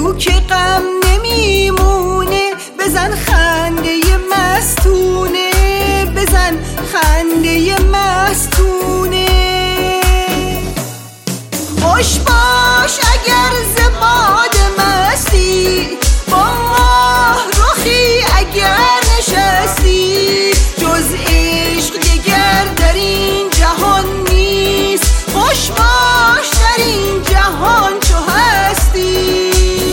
بگو که غم نمیمونه، بزن خنده مستونه، بزن خنده مستونه. خوش باش اگر ز باد مستی، با ماه رخی اگر نشستی، جز عشق دگر در این جهان نیست. خوش باش در این جهان چو هستی.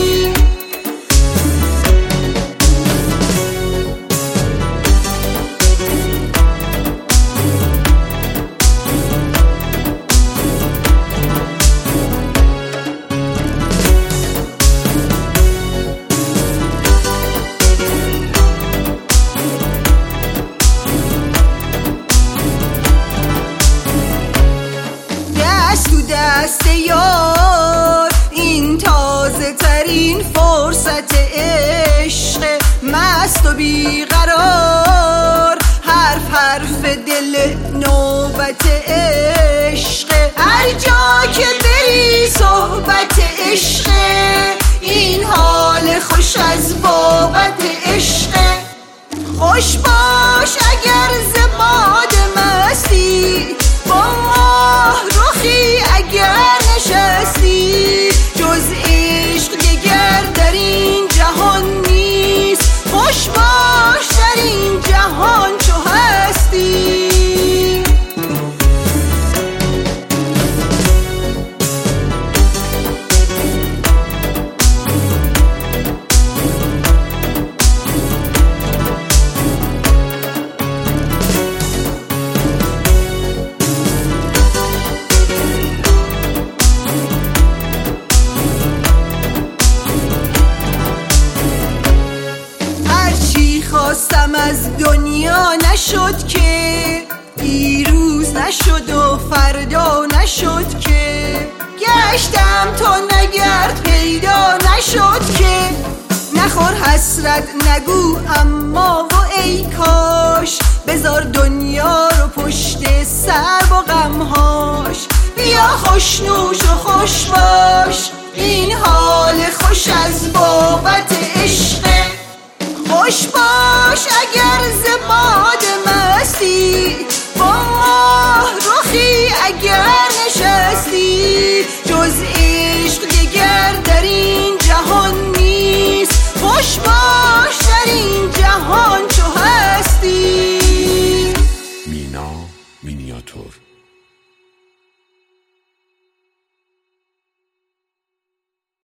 دست یار این تازه ترین فرصت عشق، مست و بیقرار حرف دل نوبت عشق. هر جا که بری صحبت عشق، این حال خوش از بابت عشق. خوش باش اگر ز باد مستی، با ماه رخی اگر نشستی، جز عشق دگر در این جهان نیست. خوش باش در این جهان چو هستی. خواستم از دنیا نشد که، دیروز نشد و فردا نشد که، گشتم تا نگرد پیدا نشد که. نخور حسرت نگو اما و ای کاش، بذار دنیا رو پشت سر با غمهاش. بیا خوشنوش و خوش باش، این حال خوش از